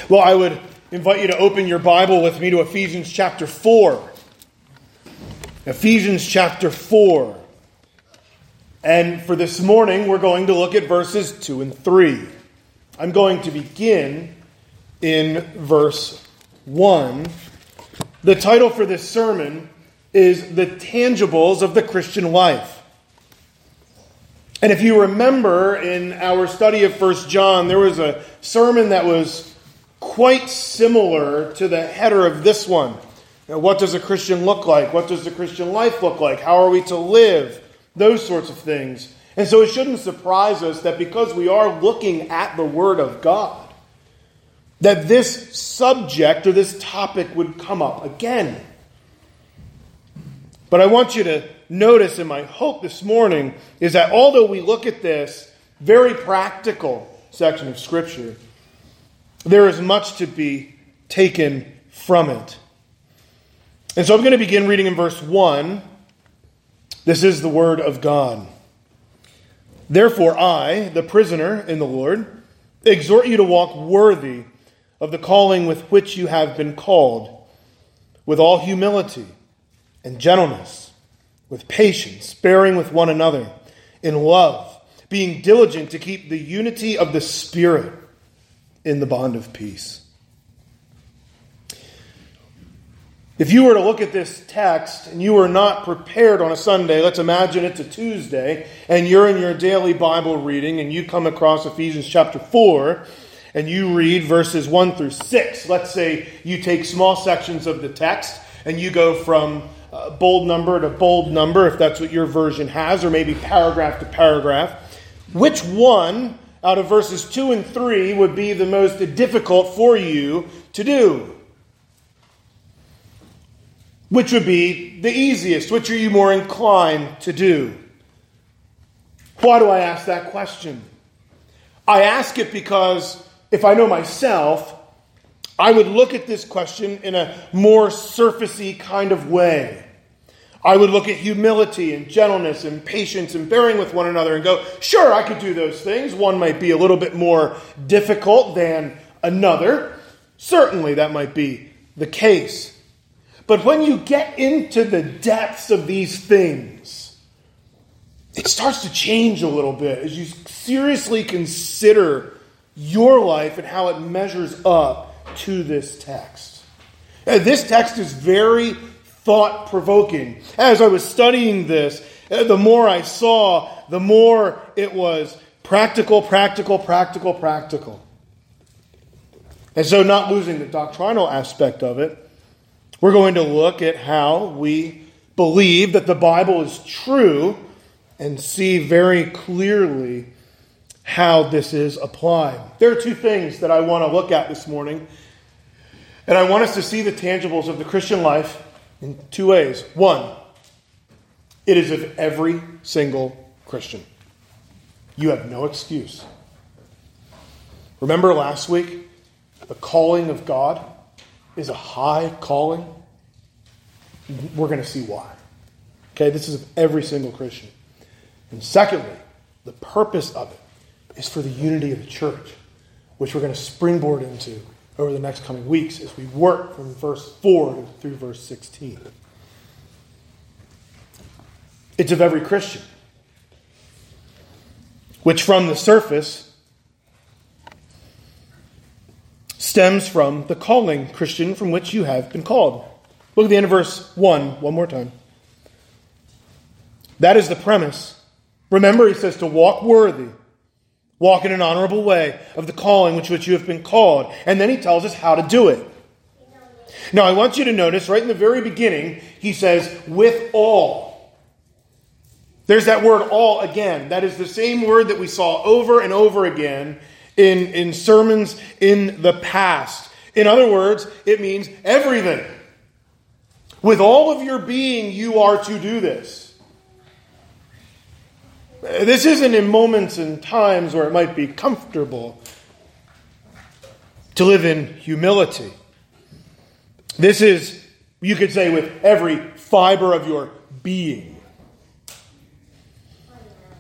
Well, I would invite you to open your Bible with me to Ephesians chapter 4. Ephesians chapter 4. And for this morning, we're going to look at verses 2 and 3. I'm going to begin in verse 1. The title for this sermon is The Tangibles of the Christian Life. And if you remember in our study of 1 John, there was a sermon that was quite similar to the header of this one. What does a Christian look like? What does the Christian life look like? How are we to live? Those sorts of things. And so it shouldn't surprise us that because we are looking at the Word of God, that this subject or this topic would come up again. But I want you to notice, and my hope this morning is that although we look at this very practical section of Scripture, there is much to be taken from it. And so I'm going to begin reading in verse 1. This is the word of God. Therefore I, the prisoner in the Lord, exhort you to walk worthy of the calling with which you have been called, with all humility and gentleness, with patience, bearing with one another, in love, being diligent to keep the unity of the Spirit in the bond of peace. If you were to look at this text and you were not prepared on a Sunday, let's imagine it's a Tuesday, and you're in your daily Bible reading and you come across Ephesians chapter 4 and you read verses 1 through 6. Let's say you take small sections of the text and you go from bold number to bold number, if that's what your version has, or maybe paragraph to paragraph. Which one out of verses 2 and 3 would be the most difficult for you to do? Which would be the easiest? Which are you more inclined to do? Why do I ask that question? I ask it because if I know myself, I would look at this question in a more surfacey kind of way. I would look at humility and gentleness and patience and bearing with one another and go, sure, I could do those things. One might be a little bit more difficult than another. Certainly that might be the case. But when you get into the depths of these things, it starts to change a little bit as you seriously consider your life and how it measures up to this text. And this text is very thought-provoking. As I was studying this, the more I saw, the more it was practical. And so not losing the doctrinal aspect of it, we're going to look at how we believe that the Bible is true and see very clearly how this is applied. There are two things that I want to look at this morning. And I want us to see the tangibles of the Christian life in two ways. One, it is of every single Christian. You have no excuse. Remember last week, the calling of God is a high calling. We're going to see why. Okay, this is of every single Christian. And secondly, the purpose of it is for the unity of the church, which we're going to springboard into over the next coming weeks as we work from verse 4 through verse 16. It's of every Christian, which from the surface stems from the calling, Christian, from which you have been called. Look at the end of verse 1 more time. That is the premise. Remember, he says to walk worthy. Walk in an honorable way of the calling which you have been called. And then he tells us how to do it. Now, I want you to notice right in the very beginning, he says, with all. There's that word all again. That is the same word that we saw over and over again in sermons in the past. In other words, it means everything. With all of your being, you are to do this. This isn't in moments and times where it might be comfortable to live in humility. This is, you could say, with every fiber of your being.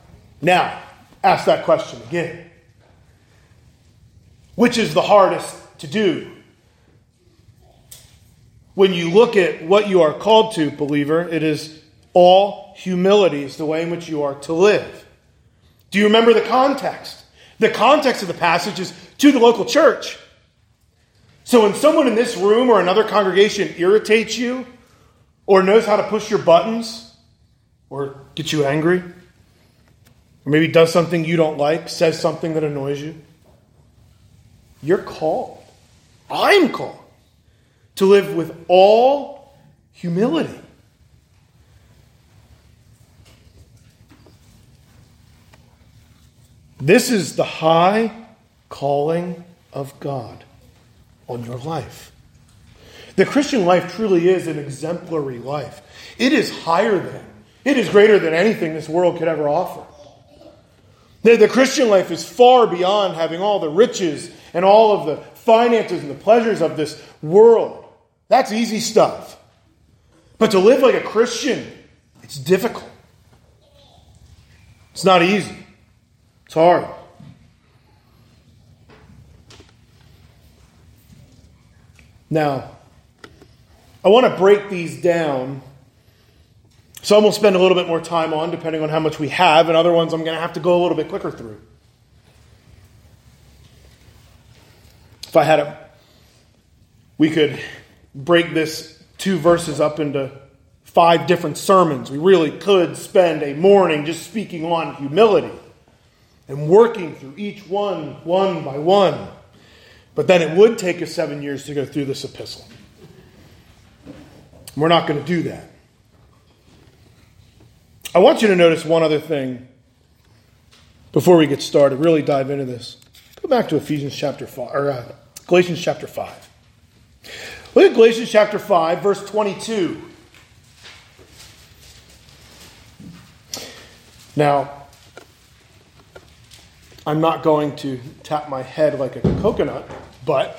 Now, ask that question again. Which is the hardest to do. When you look at what you are called to, believer, it is all humility is the way in which you are to live. Do you remember the context? The context of the passage is to the local church. So when someone in this room or another congregation irritates you, or knows how to push your buttons, or gets you angry, or maybe does something you don't like, says something that annoys you, you're called. I'm called to live with all humility. This is the high calling of God on your life. The Christian life truly is an exemplary life. It is higher than, it is greater than anything this world could ever offer. The Christian life is far beyond having all the riches and all of the finances and the pleasures of this world. That's easy stuff. But to live like a Christian, it's difficult. It's not easy. It's hard. Now, I want to break these down. Some we'll spend a little bit more time on, depending on how much we have, and other ones I'm going to have to go a little bit quicker through. If I had it, we could break this 2 verses up into 5 different sermons. We really could spend a morning just speaking on humility and working through each one by one. But then it would take us 7 years to go through this epistle. We're not going to do that. I want you to notice one other thing before we get started, really dive into this. Go back to Galatians chapter 5. Look at Galatians chapter 5, verse 22. Now, I'm not going to tap my head like a coconut, but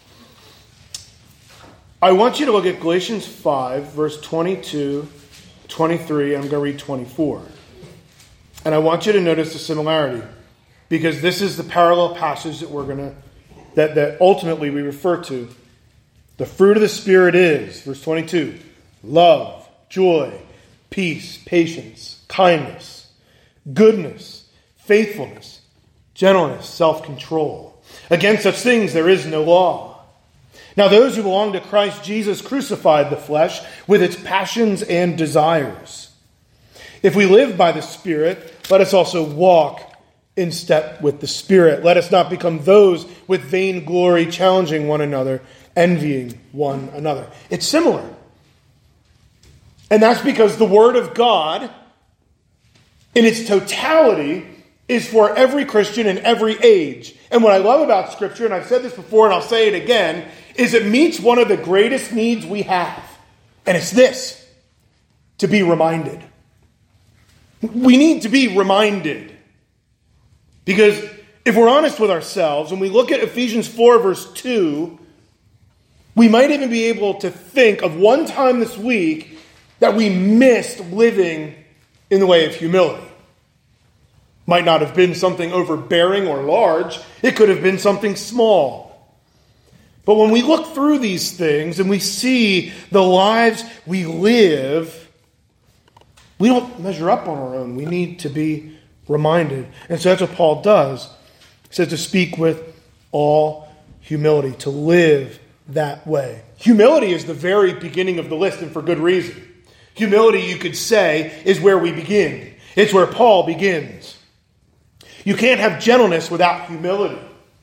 I want you to look at Galatians 5, verse 22, 23, and I'm going to read 24. And I want you to notice the similarity, because this is the parallel passage that ultimately we refer to. The fruit of the Spirit is, verse 22, love, joy, peace, patience, kindness, goodness, faithfulness, gentleness, self-control. Against such things there is no law. Now those who belong to Christ Jesus crucified the flesh with its passions and desires. If we live by the Spirit, let us also walk in step with the Spirit. Let us not become those with vain glory, challenging one another, envying one another. It's similar. And that's because the Word of God, in its totality, is for every Christian in every age. And what I love about Scripture, and I've said this before and I'll say it again, is it meets one of the greatest needs we have. And it's this: to be reminded. We need to be reminded. Because if we're honest with ourselves, when we look at Ephesians 4, verse 2, we might even be able to think of one time this week that we missed living in the way of humility. Might not have been something overbearing or large. It could have been something small. But when we look through these things and we see the lives we live, we don't measure up on our own. We need to be reminded. And so that's what Paul does. He says to speak with all humility, to live that way. Humility is the very beginning of the list, and for good reason. Humility, you could say, is where we begin. It's where Paul begins. You can't have gentleness without humility.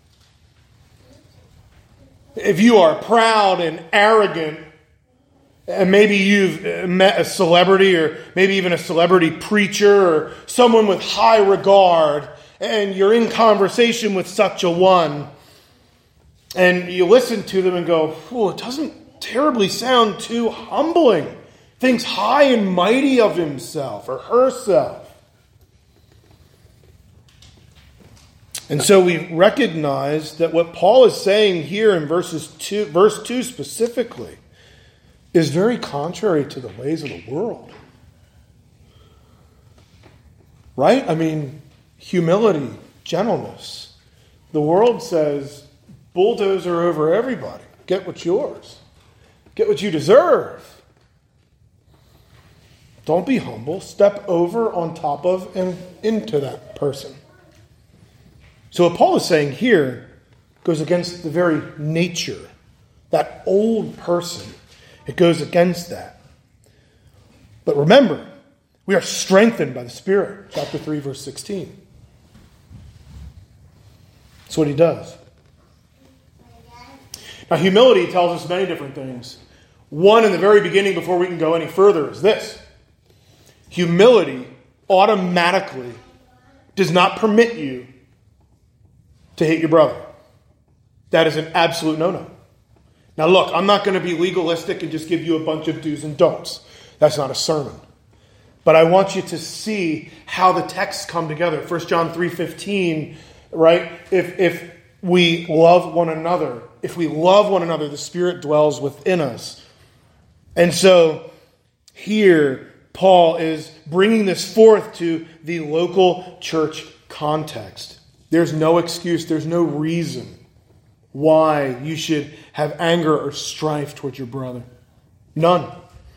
If you are proud and arrogant, and maybe you've met a celebrity or maybe even a celebrity preacher or someone with high regard, and you're in conversation with such a one, and you listen to them and go, "Oh, it doesn't terribly sound too humbling." Thinks high and mighty of himself or herself. And so we recognize that what Paul is saying here in verse 2 specifically, is very contrary to the ways of the world. Right? I mean, humility, gentleness. The world says, bulldozer over everybody. Get what's yours. Get what you deserve. Don't be humble. Step over on top of and into that person. So what Paul is saying here goes against the very nature. That old person. It goes against that. But remember, we are strengthened by the Spirit. Chapter 3, verse 16. That's what he does. Now, humility tells us many different things. One, in the very beginning, before we can go any further, is this. Humility automatically does not permit you to hate your brother. That is an absolute no-no. Now look, I'm not going to be legalistic and just give you a bunch of do's and don'ts. That's not a sermon. But I want you to see how the texts come together. 1 John 3:15, right? If we love one another, the Spirit dwells within us. And so here, Paul is bringing this forth to the local church context. There's no excuse, there's no reason why you should have anger or strife towards your brother. None.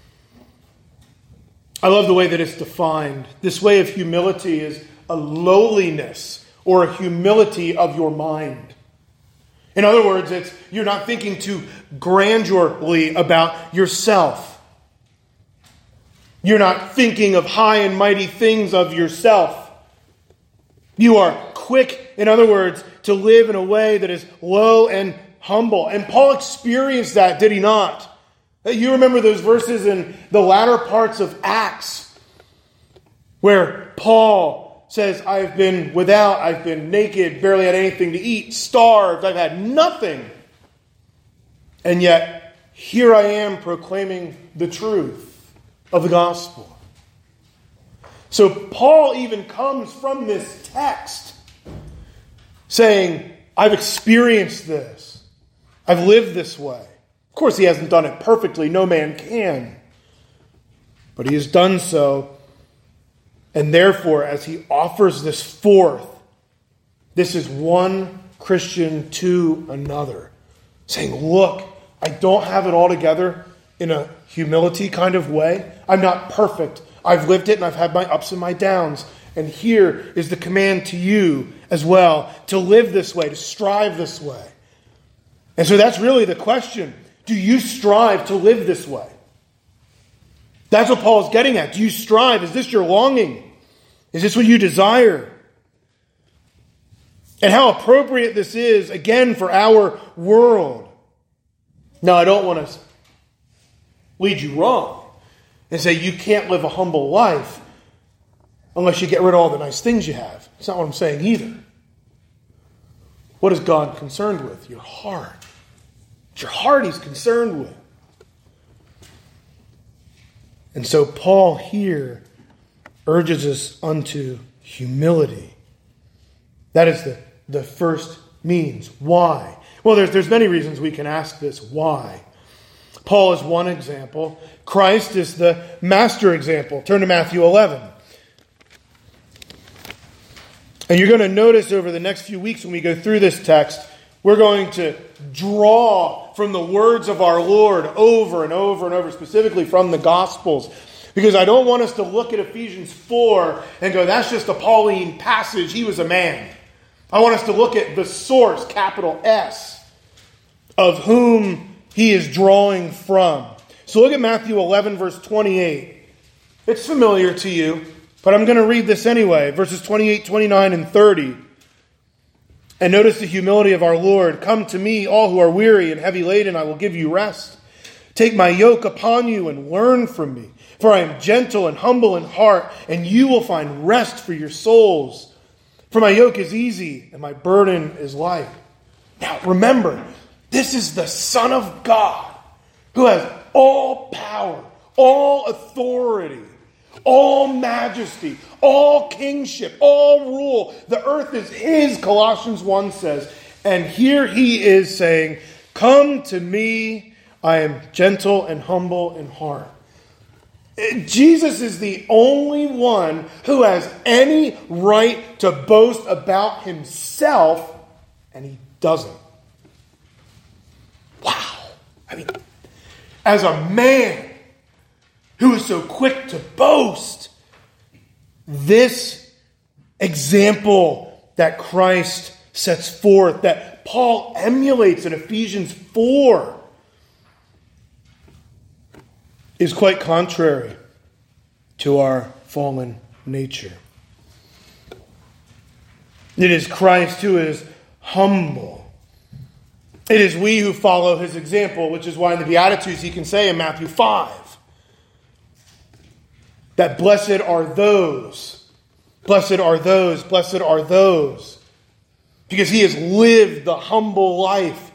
I love the way that it's defined. This way of humility is a lowliness or a humility of your mind. In other words, you're not thinking too grandurely about yourself. You're not thinking of high and mighty things of yourself. You are quick, in other words, to live in a way that is low and humble. And Paul experienced that, did he not? You remember those verses in the latter parts of Acts where Paul says, I've been without, I've been naked, barely had anything to eat, starved, I've had nothing. And yet, here I am proclaiming the truth of the gospel. So Paul even comes from this text saying, I've experienced this. I've lived this way. Of course, he hasn't done it perfectly. No man can. But he has done so. And therefore, as he offers this forth, this is one Christian to another. Saying, look, I don't have it all together in a humility kind of way. I'm not perfect. I've lived it and I've had my ups and my downs. And here is the command to you as well to live this way, to strive this way. And so that's really the question. Do you strive to live this way? That's what Paul's getting at. Do you strive? Is this your longing? Is this what you desire? And how appropriate this is, again, for our world. Now, I don't want to lead you wrong and say you can't live a humble life unless you get rid of all the nice things you have. That's not what I'm saying either. What is God concerned with? Your heart. It's your heart he's concerned with. And so Paul here urges us unto humility. That is the first means. Why? Well, there's many reasons we can ask this. Why? Paul is one example. Christ is the master example. Turn to Matthew 11. And you're going to notice over the next few weeks when we go through this text, we're going to draw from the words of our Lord over and over and over, specifically from the Gospels. Because I don't want us to look at Ephesians 4 and go, that's just a Pauline passage. He was a man. I want us to look at the source, capital S, of whom he is drawing from. So look at Matthew 11, verse 28. It's familiar to you, but I'm going to read this anyway. Verses 28, 29, and 30. And notice the humility of our Lord. Come to me, all who are weary and heavy laden, I will give you rest. Take my yoke upon you and learn from me. For I am gentle and humble in heart, and you will find rest for your souls. For my yoke is easy and my burden is light. Now remember, this is the Son of God who has all power, all authority, all majesty, all kingship, all rule. The earth is his, Colossians 1 says. And here he is saying, come to me, I am gentle and humble in heart. Jesus is the only one who has any right to boast about himself, and he doesn't. I mean, as a man who is so quick to boast, this example that Christ sets forth, that Paul emulates in Ephesians 4, is quite contrary to our fallen nature. It is Christ who is humble. It is we who follow his example, which is why in the Beatitudes he can say in Matthew 5 that blessed are those, blessed are those, blessed are those, because he has lived the humble life.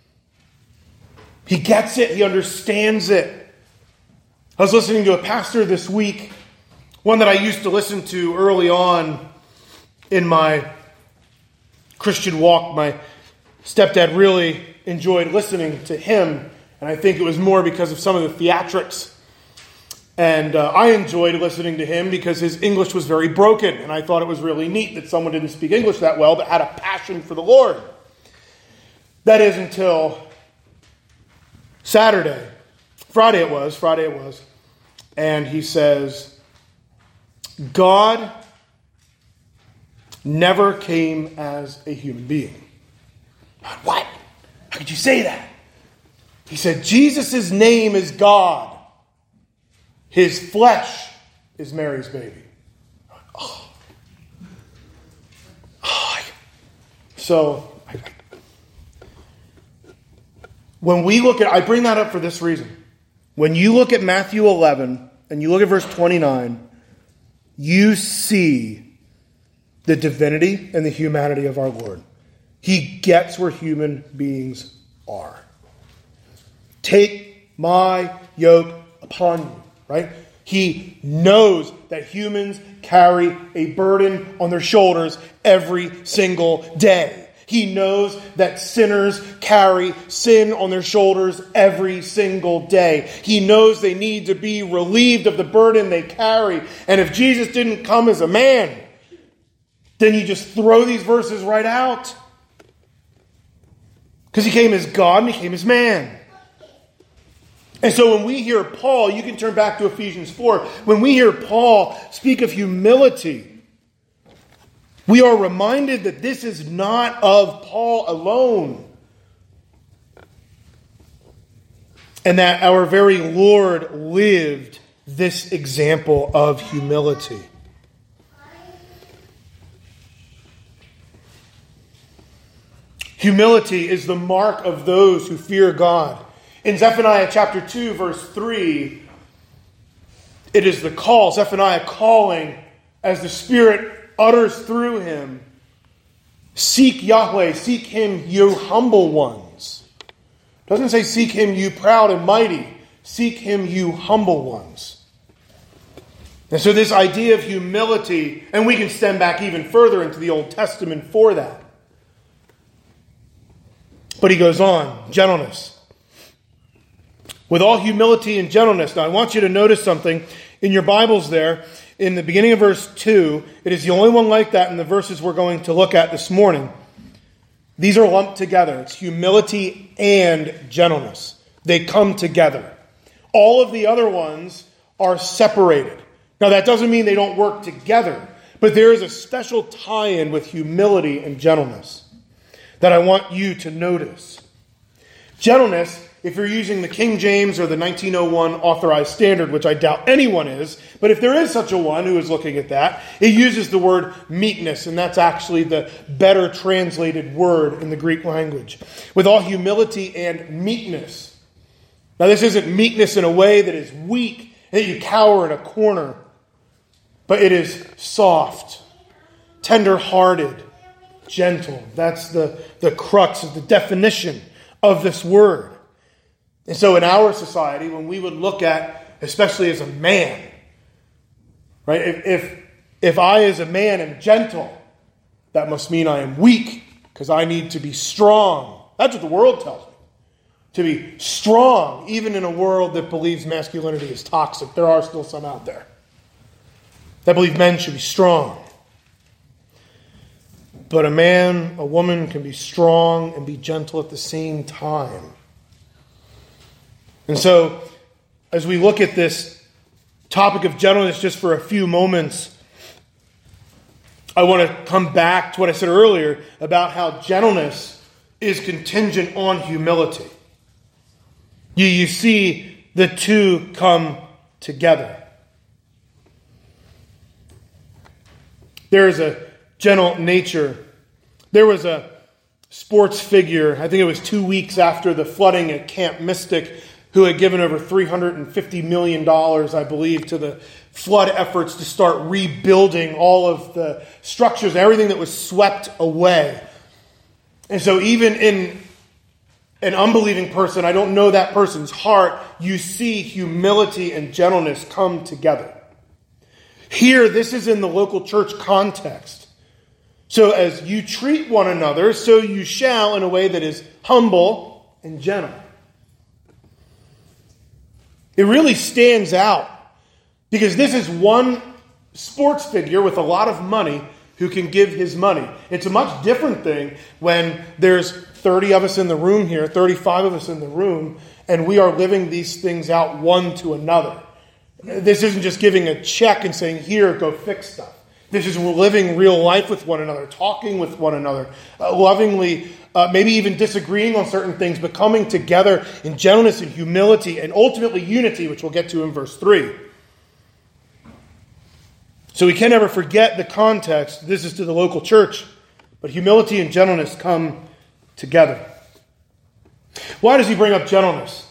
He gets it. He understands it. I was listening to a pastor this week, one that I used to listen to early on in my Christian walk. My stepdad really enjoyed listening to him, and I think it was more because of some of the theatrics. And I enjoyed listening to him because his English was very broken, and I thought it was really neat that someone didn't speak English that well but had a passion for the Lord. That is until Friday it was, and he says, God never came as a human being. What? How could you say that? He said, Jesus' name is God. His flesh is Mary's baby. When we look at, I bring that up for this reason. When you look at Matthew 11 and you look at verse 29, you see the divinity and the humanity of our Lord. He gets where human beings are. Take my yoke upon you, right? He knows that humans carry a burden on their shoulders every single day. He knows that sinners carry sin on their shoulders every single day. He knows they need to be relieved of the burden they carry. And if Jesus didn't come as a man, then you just throw these verses right out. Because he came as God and he came as man. And so when we hear Paul, you can turn back to Ephesians 4. When we hear Paul speak of humility, we are reminded that this is not of Paul alone. And that our very Lord lived this example of humility. Humility is the mark of those who fear God. In Zephaniah chapter 2, verse 3, it is the call, Zephaniah calling as the Spirit utters through him, seek Yahweh, seek him, you humble ones. It doesn't say seek him, you proud and mighty. Seek him, you humble ones. And so this idea of humility, and we can stem back even further into the Old Testament for that. But he goes on, gentleness. With all humility and gentleness. Now I want you to notice something in your Bibles there. In the beginning of verse 2, it is the only one like that in the verses we're going to look at this morning. These are lumped together. It's humility and gentleness. They come together. All of the other ones are separated. Now that doesn't mean they don't work together, but there is a special tie-in with humility and gentleness that I want you to notice. Gentleness, if you're using the King James or the 1901 Authorized Standard, which I doubt anyone is, but if there is such a one who is looking at that, it uses the word meekness, and that's actually the better translated word in the Greek language. With all humility and meekness. Now this isn't meekness in a way that is weak, that you cower in a corner, but it is soft, tender-hearted, gentle. That's the crux of the definition of this word. And so in our society, when we would look at, especially as a man, right? If I as a man am gentle, that must mean I am weak because I need to be strong. That's what the world tells me. To be strong, even in a world that believes masculinity is toxic. There are still some out there that believe men should be strong. But a man, a woman can be strong and be gentle at the same time. And so, as we look at this topic of gentleness just for a few moments, I want to come back to what I said earlier about how gentleness is contingent on humility. You see the two come together. There is a gentle nature. There was a sports figure, I think it was 2 weeks after the flooding at Camp Mystic, who had given over $350 million, I believe, to the flood efforts to start rebuilding all of the structures, everything that was swept away. And so even in an unbelieving person, I don't know that person's heart, you see humility and gentleness come together. Here, this is in the local church context. So as you treat one another, so you shall in a way that is humble and gentle. It really stands out because this is one sports figure with a lot of money who can give his money. It's a much different thing when there's 30 of us in the room here, 35 of us in the room, and we are living these things out one to another. This isn't just giving a check and saying, here, go fix stuff. This is living real life with one another, talking with one another, lovingly, maybe even disagreeing on certain things, but coming together in gentleness and humility and ultimately unity, which we'll get to in verse 3. So we can never forget the context. This is to the local church, but humility and gentleness come together. Why does he bring up gentleness?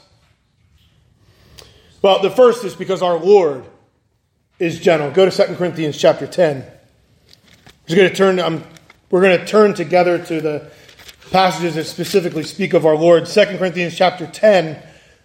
Well, the first is because our Lord is gentle. Go to 2 Corinthians chapter 10. We're going to turn together to the passages that specifically speak of our Lord. 2 Corinthians chapter 10,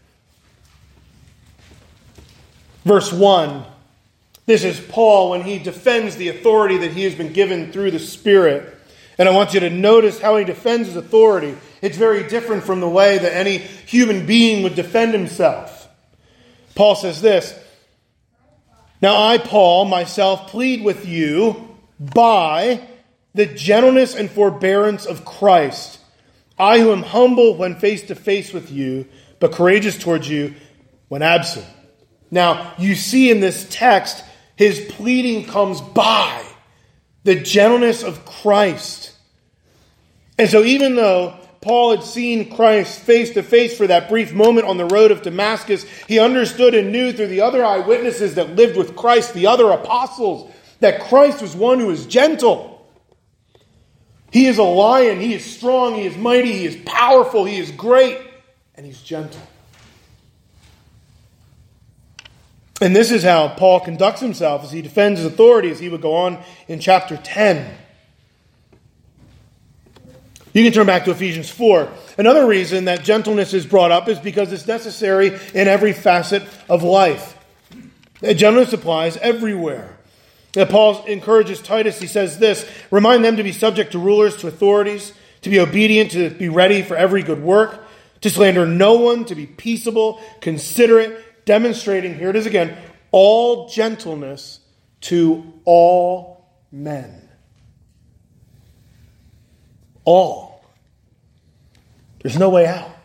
verse 1. This is Paul when he defends the authority that he has been given through the Spirit. And I want you to notice how he defends his authority. It's very different from the way that any human being would defend himself. Paul says this, "Now I, Paul, myself plead with you by the gentleness and forbearance of Christ. I who am humble when face to face with you, but courageous towards you when absent." Now, you see in this text, his pleading comes by the gentleness of Christ. And so even though Paul had seen Christ face to face for that brief moment on the road of Damascus, he understood and knew through the other eyewitnesses that lived with Christ, the other apostles, that Christ was one who is gentle. He is a lion, he is strong, he is mighty, he is powerful, he is great, and he's gentle. And this is how Paul conducts himself as he defends his authority, as he would go on in chapter 10. You can turn back to Ephesians 4. Another reason that gentleness is brought up is because it's necessary in every facet of life. Gentleness applies everywhere. Paul encourages Titus, he says this, "Remind them to be subject to rulers, to authorities, to be obedient, to be ready for every good work, to slander no one, to be peaceable, considerate, demonstrating," here it is again, "all gentleness to all men." All. There's no way out.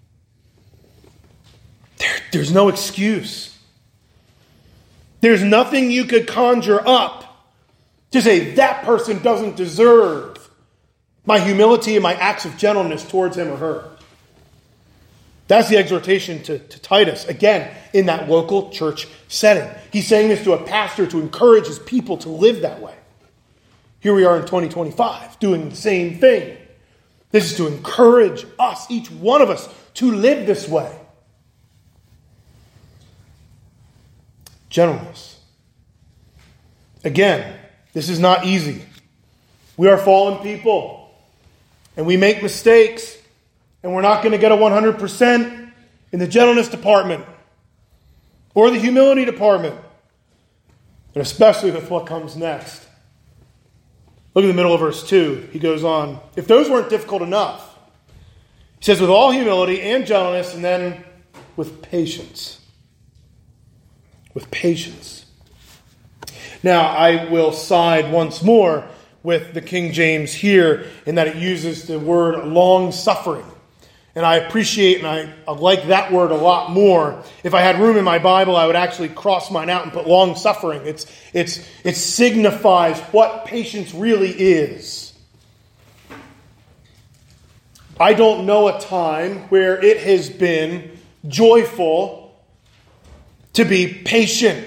There's no excuse. There's nothing you could conjure up to say that person doesn't deserve my humility and my acts of gentleness towards him or her. That's the exhortation to Titus, again, in that local church setting. He's saying this to a pastor to encourage his people to live that way. Here we are in 2025 doing the same thing. This is to encourage us, each one of us, to live this way. Gentleness. Again, this is not easy. We are fallen people, and we make mistakes, and we're not going to get a 100% in the gentleness department or the humility department, and especially with what comes next. Look at the middle of verse 2. He goes on, "If those weren't difficult enough," he says, "with all humility and gentleness, and then with patience." With patience. Now, I will side once more with the King James here in that it uses the word long-suffering. And I appreciate and I like that word a lot more. If I had room in my Bible, I would actually cross mine out and put long suffering. It signifies what patience really is. I don't know a time where it has been joyful to be patient.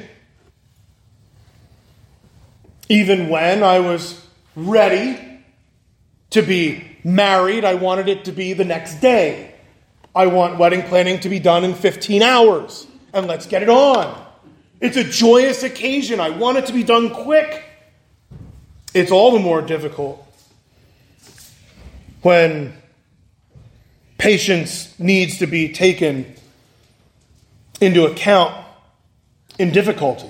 Even when I was ready to be married, I wanted it to be the next day. I want wedding planning to be done in 15 hours. And let's get it on. It's a joyous occasion. I want it to be done quick. It's all the more difficult when patience needs to be taken into account in difficulty.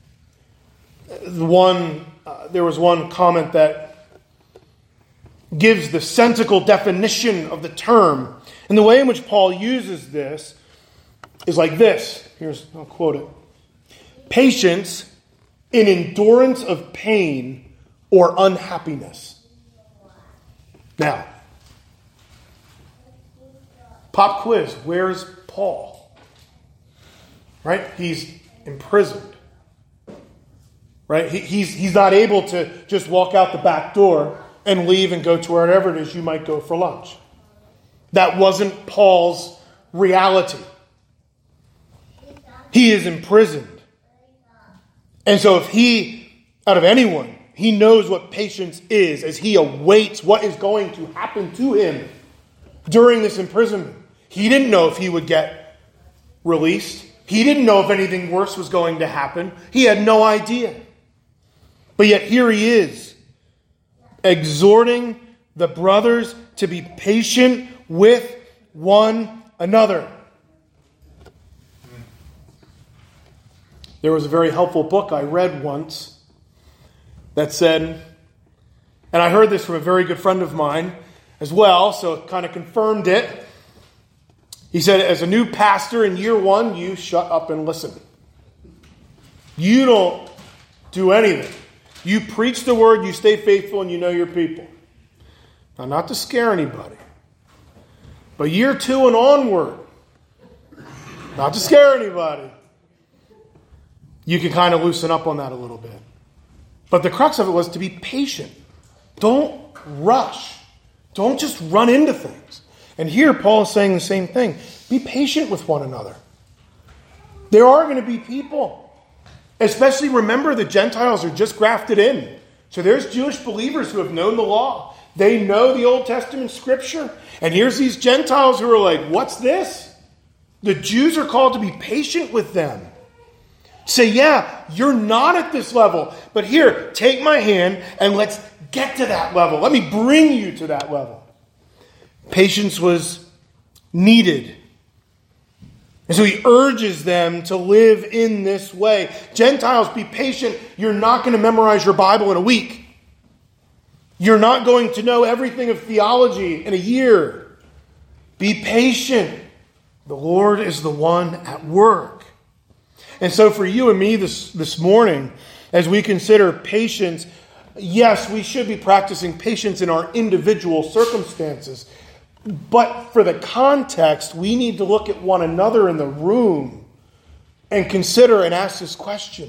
There was one comment that gives the sensical definition of the term. And the way in which Paul uses this is like this. I'll quote it. Patience in endurance of pain or unhappiness. Now, pop quiz. Where's Paul? Right? He's imprisoned. Right? He's not able to just walk out the back door and leave and go to wherever it is you might go for lunch. That wasn't Paul's reality. He is imprisoned. And so if out of anyone, he knows what patience is as he awaits what is going to happen to him during this imprisonment. He didn't know if he would get released. He didn't know if anything worse was going to happen. He had no idea. But yet here he is, exhorting the brothers to be patient with one another. There was a very helpful book I read once that said, and I heard this from a very good friend of mine as well, so it kind of confirmed it. He said, as a new pastor in year 1, you shut up and listen. You don't do anything. You preach the word, you stay faithful, and you know your people. Now, not to scare anybody, but year 2 and onward, not to scare anybody, you can kind of loosen up on that a little bit. But the crux of it was to be patient. Don't rush. Don't just run into things. And here Paul is saying the same thing. Be patient with one another. There are going to be people. Especially remember the Gentiles are just grafted in. So there's Jewish believers who have known the law. They know the Old Testament scripture. And here's these Gentiles who are like, what's this? The Jews are called to be patient with them. Say, yeah, you're not at this level. But here, take my hand and let's get to that level. Let me bring you to that level. Patience was needed. And so he urges them to live in this way. Gentiles, be patient. You're not going to memorize your Bible in a week. You're not going to know everything of theology in a year. Be patient. The Lord is the one at work. And so for you and me this morning, as we consider patience, yes, we should be practicing patience in our individual circumstances. But for the context, we need to look at one another in the room and consider and ask this question.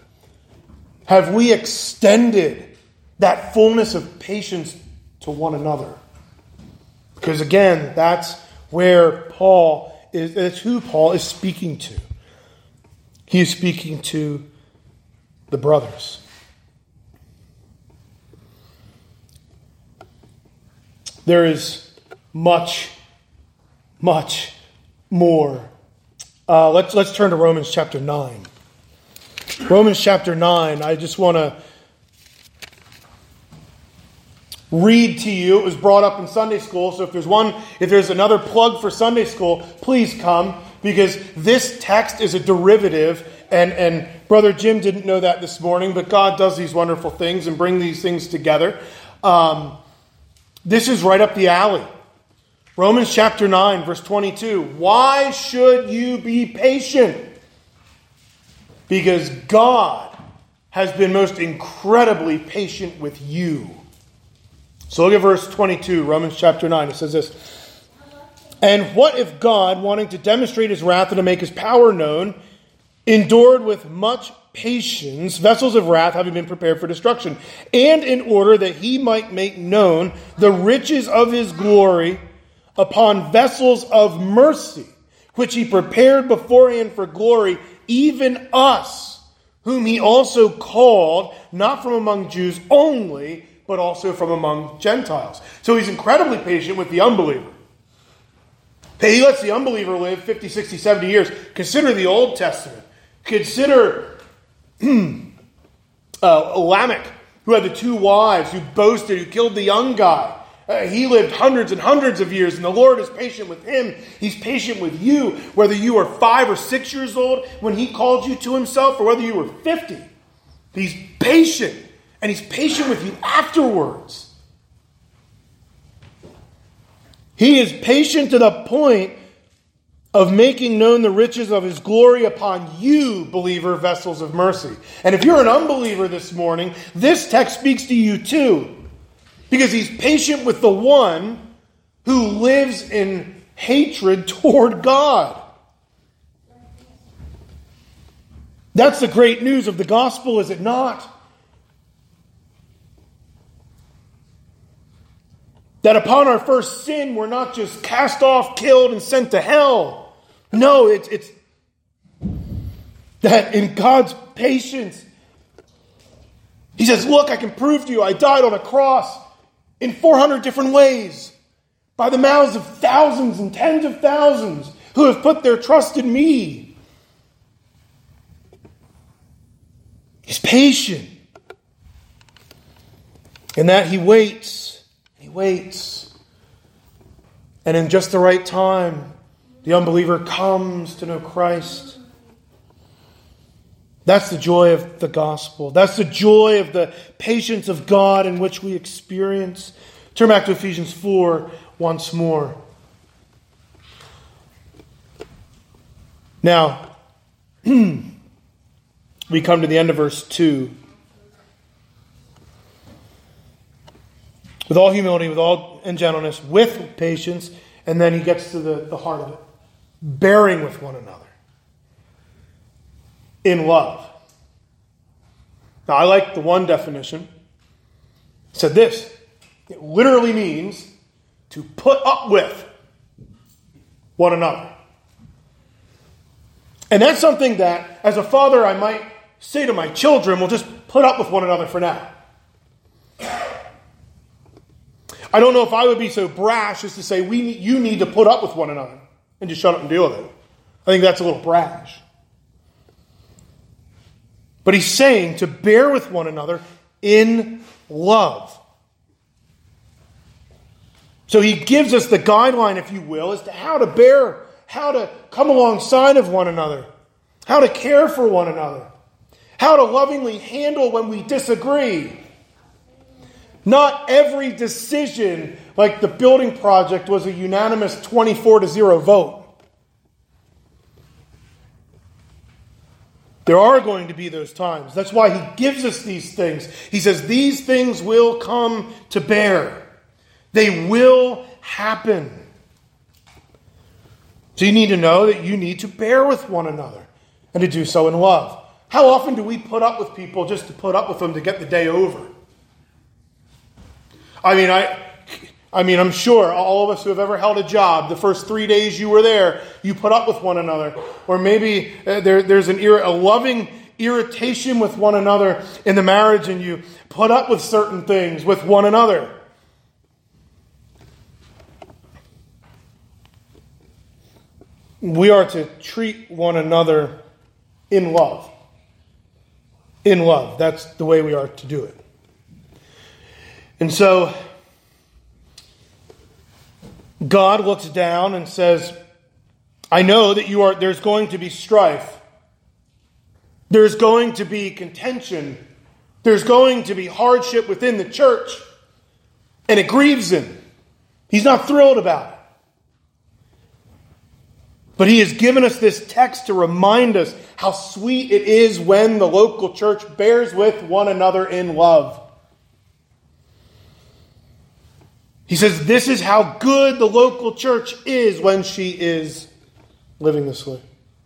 Have we extended that fullness of patience to one another? Because again, that's where that's who Paul is speaking to. He is speaking to the brothers. There is much more. Let's turn to Romans chapter 9. Romans chapter 9, I just want to read to you. It was brought up in Sunday school, so if there's another plug for Sunday school, please come, because this text is a derivative, and Brother Jim didn't know that this morning, but God does these wonderful things and bring these things together. This is right up the alley. Romans chapter 9, verse 22. Why should you be patient? Because God has been most incredibly patient with you. So look at verse 22, Romans chapter 9. It says this. And what if God, wanting to demonstrate his wrath and to make his power known, endured with much patience vessels of wrath having been prepared for destruction, and in order that he might make known the riches of his glory upon vessels of mercy, which he prepared beforehand for glory, even us, whom he also called, not from among Jews only, but also from among Gentiles. So he's incredibly patient with the unbeliever. He lets the unbeliever live 50, 60, 70 years. Consider the Old Testament. Consider Lamech, who had the two wives, who boasted, who killed the young guy. He lived hundreds and hundreds of years, and the Lord is patient with him. He's patient with you, whether you were 5 or 6 years old when he called you to himself, or whether you were 50. He's patient, and he's patient with you afterwards. He is patient to the point of making known the riches of his glory upon you, believer, vessels of mercy. And if you're an unbeliever this morning, this text speaks to you too. Because he's patient with the one who lives in hatred toward God. That's the great news of the gospel, is it not? That upon our first sin, we're not just cast off, killed, and sent to hell. No, it's that in God's patience, he says, look, I can prove to you, I died on a cross in 400 different ways, by the mouths of thousands and tens of thousands who have put their trust in me. He's patient. In that he waits. He waits. And in just the right time, the unbeliever comes to know Christ. That's the joy of the gospel. That's the joy of the patience of God in which we experience. Turn back to Ephesians 4 once more. Now, we come to the end of verse 2. With all humility, with all and gentleness, with patience, and then he gets to the heart of it. Bearing with one another. In love. Now, I like the one definition. It said this. It literally means to put up with one another. And that's something that, as a father, I might say to my children, we'll just put up with one another for now. I don't know if I would be so brash as to say, you need to put up with one another and just shut up and deal with it. I think that's a little brash. But he's saying to bear with one another in love. So he gives us the guideline, if you will, as to how to bear, how to come alongside of one another, how to care for one another, how to lovingly handle when we disagree. Not every decision, like the building project, was a unanimous 24-0 vote. There are going to be those times. That's why he gives us these things. He says these things will come to bear. They will happen. So you need to know that you need to bear with one another and to do so in love. How often do we put up with people just to put up with them to get the day over? I mean, I'm sure all of us who have ever held a job, the first 3 days you were there, you put up with one another. Or maybe there's a loving irritation with one another in the marriage, and you put up with certain things with one another. We are to treat one another in love. In love. That's the way we are to do it. And so God looks down and says, I know that there's going to be strife. There's going to be contention. There's going to be hardship within the church. And it grieves him. He's not thrilled about it. But he has given us this text to remind us how sweet it is when the local church bears with one another in love. He says this is how good the local church is when she is living this way.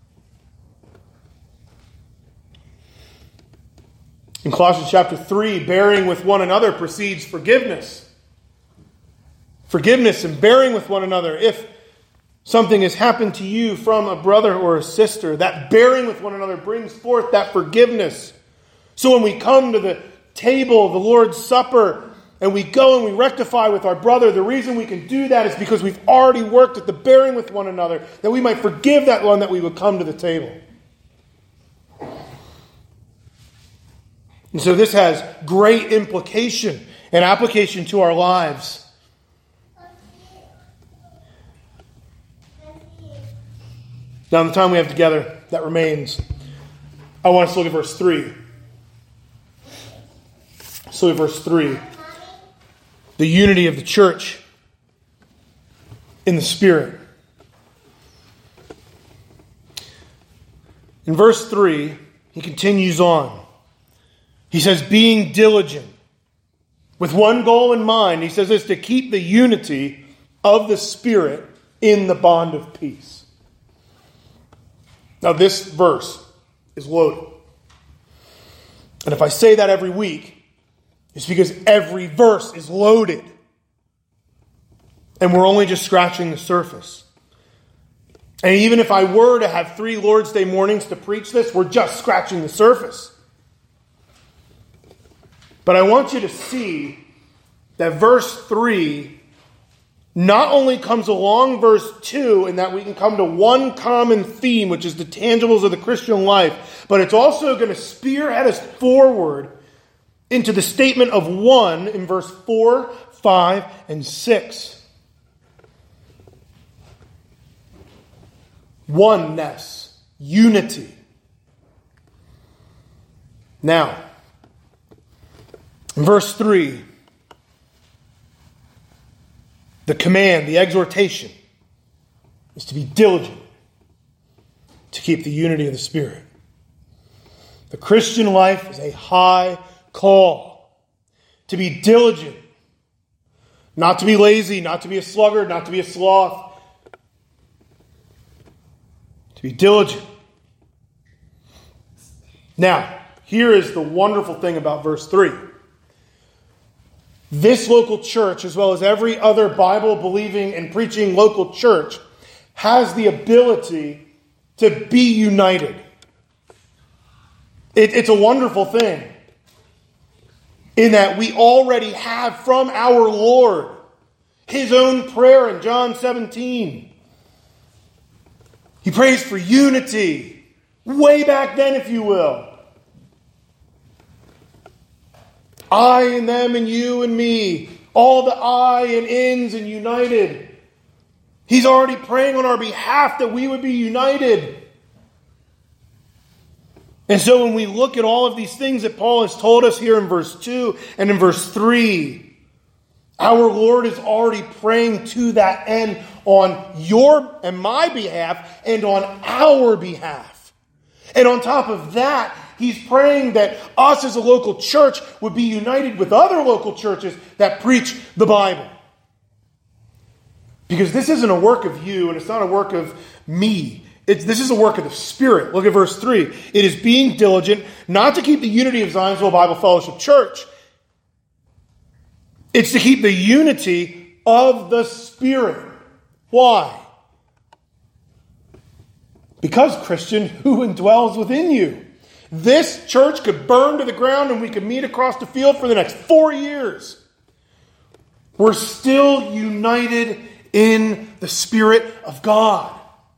In Colossians chapter 3, bearing with one another precedes forgiveness. Forgiveness and bearing with one another. If something has happened to you from a brother or a sister, that bearing with one another brings forth that forgiveness. So when we come to the table of the Lord's Supper and we go and we rectify with our brother, the reason we can do that is because we've already worked at the bearing with one another, that we might forgive that one, that we would come to the table. And so this has great implication and application to our lives. Now, in the time we have together that remains, I want us to look at verse 3. So in verse 3, the unity of the church in the Spirit. In verse 3, he continues on. He says, being diligent, with one goal in mind. He says this, to keep the unity of the Spirit in the bond of peace. Now this verse is loaded. And if I say that every week, it's because every verse is loaded. And we're only just scratching the surface. And even if I were to have 3 Lord's Day mornings to preach this, we're just scratching the surface. But I want you to see that verse 3 not only comes along verse 2 in that we can come to one common theme, which is the tangibles of the Christian life, but it's also going to spearhead us forward into the statement of one in verse 4, 5, and 6. Oneness, unity. Now, in verse 3, the command, the exhortation, is to be diligent to keep the unity of the Spirit. The Christian life is a high call to be diligent, not to be lazy, not to be a sluggard, not to be a sloth, to be diligent. Now, here is the wonderful thing about verse 3. This local church, as well as every other Bible-believing and preaching local church, has the ability to be united. It's a wonderful thing in that we already have from our Lord His own prayer in John 17. He prays for unity, way back then, if you will. I and them and you and me. All the I and ins and united. He's already praying on our behalf that we would be united. And so when we look at all of these things that Paul has told us here in verse 2 and in verse 3, our Lord is already praying to that end on your and my behalf and on our behalf. And on top of that, He's praying that us as a local church would be united with other local churches that preach the Bible. Because this isn't a work of you and it's not a work of me. This is a work of the Spirit. Look at verse 3. It is being diligent not to keep the unity of Zionsville Bible Fellowship Church. It's to keep the unity of the Spirit. Why? Because, Christian, who indwells within you? This church could burn to the ground and we could meet across the field for the next 4 years. We're still united in the Spirit of God.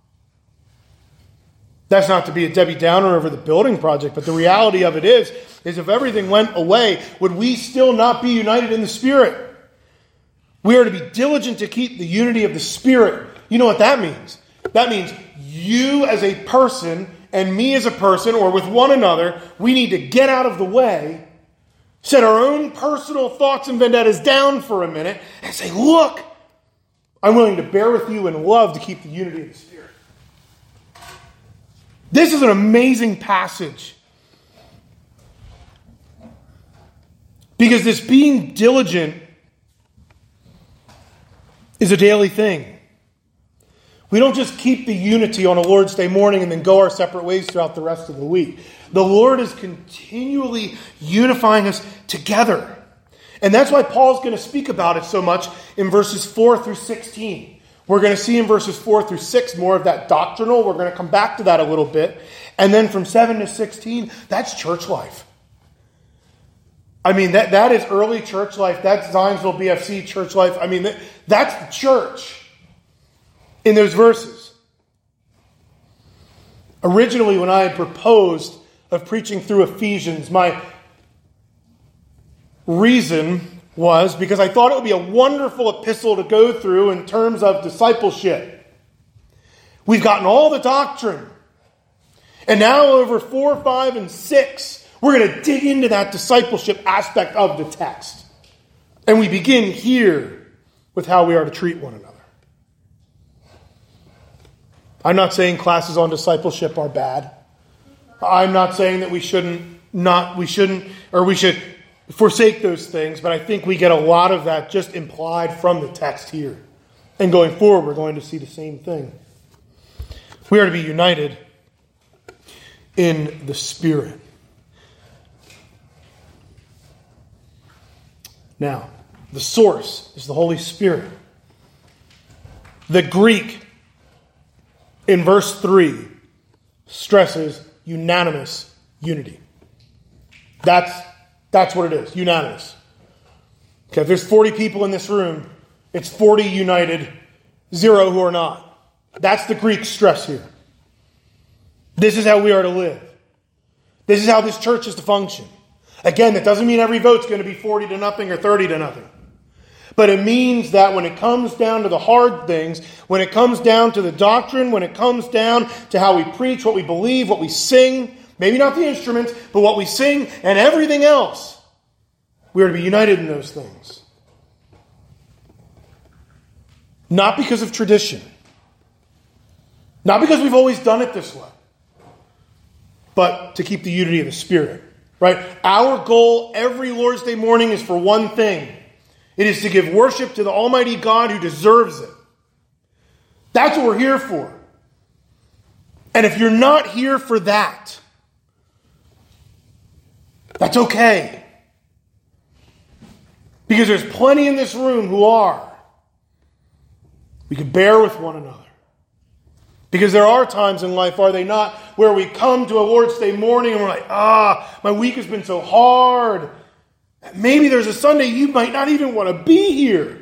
That's not to be a Debbie Downer over the building project, but the reality of it is if everything went away, would we still not be united in the Spirit? We are to be diligent to keep the unity of the Spirit. You know what that means? That means you as a person and me as a person, or with one another, we need to get out of the way, set our own personal thoughts and vendettas down for a minute, and say, look, I'm willing to bear with you in love to keep the unity of the Spirit. This is an amazing passage. Because this being diligent is a daily thing. We don't just keep the unity on a Lord's Day morning and then go our separate ways throughout the rest of the week. The Lord is continually unifying us together. And that's why Paul's going to speak about it so much in verses 4 through 16. We're going to see in verses 4 through 6 more of that doctrinal. We're going to come back to that a little bit. And then from 7 to 16, that's church life. I mean, that is early church life. That's Zionsville BFC church life. I mean, that's the church in those verses. Originally, when I had proposed of preaching through Ephesians, my reason was because I thought it would be a wonderful epistle to go through in terms of discipleship. We've gotten all the doctrine. And now over 4, 5, and 6, we're going to dig into that discipleship aspect of the text. And we begin here with how we are to treat one another. I'm not saying classes on discipleship are bad. I'm not saying that we should forsake those things, but I think we get a lot of that just implied from the text here. And going forward, we're going to see the same thing. We are to be united in the Spirit. Now, the source is the Holy Spirit. The Greek in verse 3 stresses unanimous unity. That's what it is, unanimous. Okay, if there's 40 people in this room, it's 40 united, 0 who are not. That's the Greek stress here. This is how we are to live. This is how this church is to function. Again, that doesn't mean every vote's going to be 40 to nothing or 30 to nothing. But it means that when it comes down to the hard things, when it comes down to the doctrine, when it comes down to how we preach, what we believe, what we sing, maybe not the instruments, but what we sing and everything else, we are to be united in those things. Not because of tradition. Not because we've always done it this way. But to keep the unity of the Spirit. Right? Our goal every Lord's Day morning is for one thing. It is to give worship to the Almighty God who deserves it. That's what we're here for. And if you're not here for that, that's okay. Because there's plenty in this room who are. We can bear with one another. Because there are times in life, are they not, where we come to a Lord's Day morning and we're like, my week has been so hard. Maybe there's a Sunday you might not even want to be here.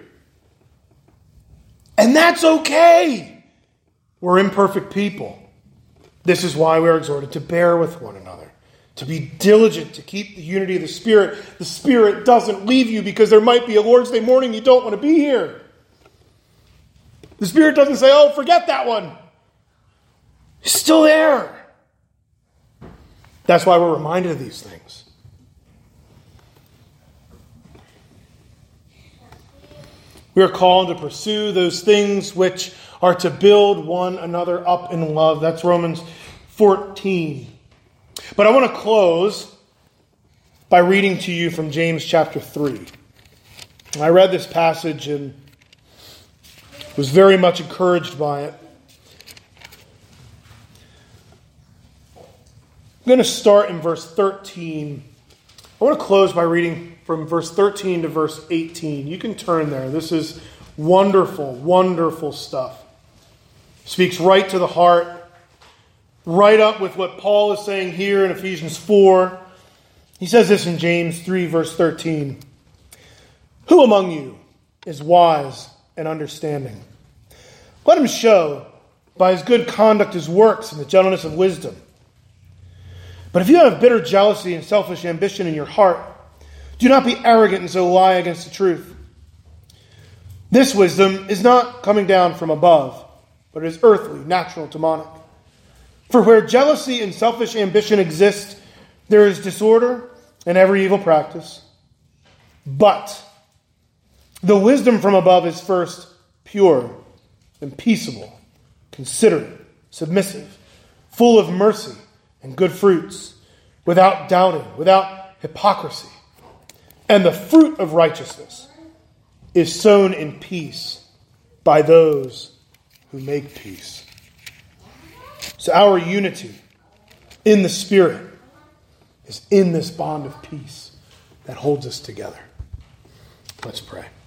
And that's okay. We're imperfect people. This is why we are exhorted to bear with one another. To be diligent to keep the unity of the Spirit. The Spirit doesn't leave you because there might be a Lord's Day morning you don't want to be here. The Spirit doesn't say, forget that one. He's still there. That's why we're reminded of these things. We are called to pursue those things which are to build one another up in love. That's Romans 14. But I want to close by reading to you from James chapter 3. I read this passage and was very much encouraged by it. I'm going to start in verse 13. I want to close by reading from verse 13 to verse 18. You can turn there. This is wonderful, wonderful stuff. Speaks right to the heart, right up with what Paul is saying here in Ephesians 4. He says this in James 3, verse 13. Who among you is wise and understanding? Let him show by his good conduct his works and the gentleness of wisdom. But if you have bitter jealousy and selfish ambition in your heart, do not be arrogant and so lie against the truth. This wisdom is not coming down from above, but it is earthly, natural, demonic. For where jealousy and selfish ambition exist, there is disorder and every evil practice. But the wisdom from above is first pure and peaceable, considerate, submissive, full of mercy and good fruits, without doubting, without hypocrisy. And the fruit of righteousness is sown in peace by those who make peace. So our unity in the Spirit is in this bond of peace that holds us together. Let's pray.